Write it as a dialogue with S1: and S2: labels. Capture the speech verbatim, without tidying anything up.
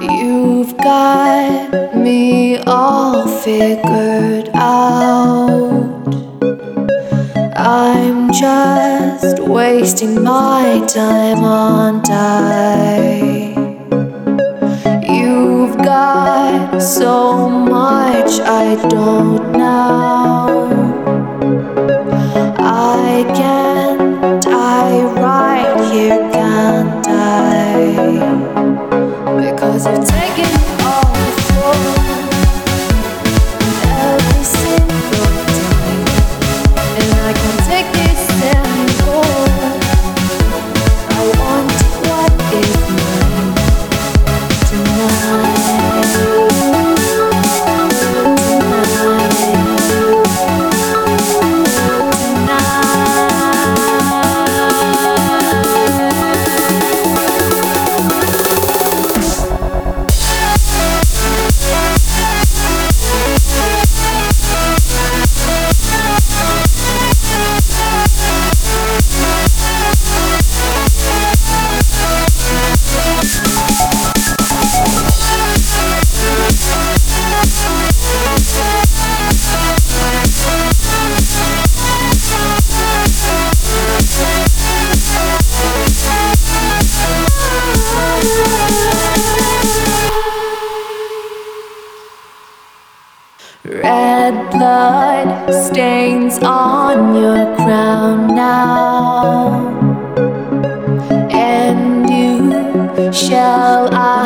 S1: You've got me all figured out. I'm just wasting my time on die. You've got so much I don't know. I can't, I right here can't I? Because you've taken all the floor every single time, and I can't take this anymore. I want what is mine tonight, red blood stains on your crown now, and you shall I